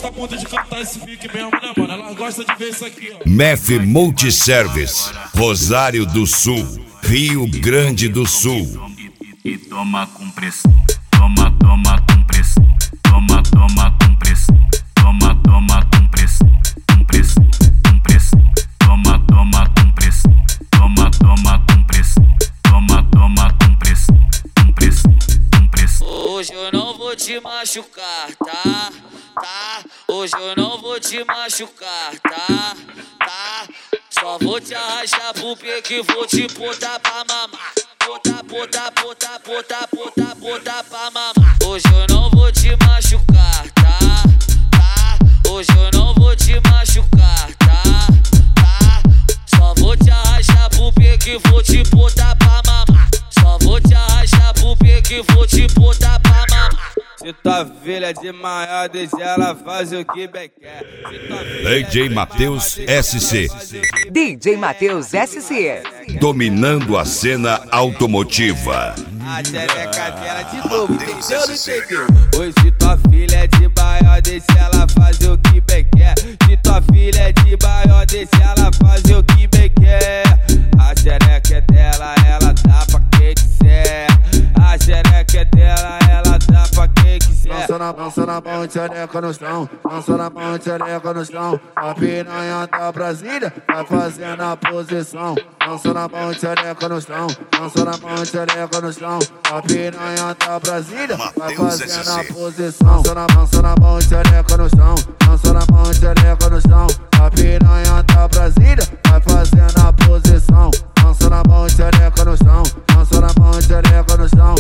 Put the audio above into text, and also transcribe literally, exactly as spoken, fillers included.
gosta muito de cantar esse pique mesmo, né, mano? Ela gosta de ver isso aqui, ó. M E F Multiservice, Rosário do Sul, Rio Grande do Sul. E, e toma com pressão, toma, toma com pressão, toma, toma com pressão, toma, toma com pressão, com pressão, com pressão, toma, toma com pressão, toma, toma com pressão, toma, toma com pressão, com pressão, com pressão. Hoje eu não vou te machucar, tá? Tá? Hoje eu não vou te machucar, tá? Tá? Só vou te arrastar pro pique, vou te botar pra mamar. Botar, botar, botar, botar, botar, botar pra mamar. Hoje eu não vou te machucar, tá? Tá? Hoje eu não vou te machucar, tá? Tá? Só vou te arrastar pro pique, vou te botar pra mamar. Só vou te arrastar pro pique, vou te botar pra mamar. Se tua filha de maior, deixa ela fazer o que bem quer. D J Matheus S C. D J Matheus S C. Dominando a cena automotiva. A xereca dela de novo, entendeu ou não entendeu? Hoje tua filha é de maior, deixa ela fazer o que bem quer. Se tua filha é de maior, deixa ela fazer o que bem quer. A xereca é dela, ela dá pra quem quiser. A xereca é dela, ela dá pra quem quiser. Dança na, dança na mão de xereca no chão, dança na mão de xereca no chão. A piranha da Brasília vai fazendo a posição. Dança na mão de xereca no chão, dança na mão de xereca no chão. A piranha da Brasília vai fazendo a posição. Dança na, dança na mão de xereca no chão, dança na mão de xereca no chão. A piranha da Brasília vai fazendo a posição. Dança na mão de xereca no chão, dança na mão de xereca no chão.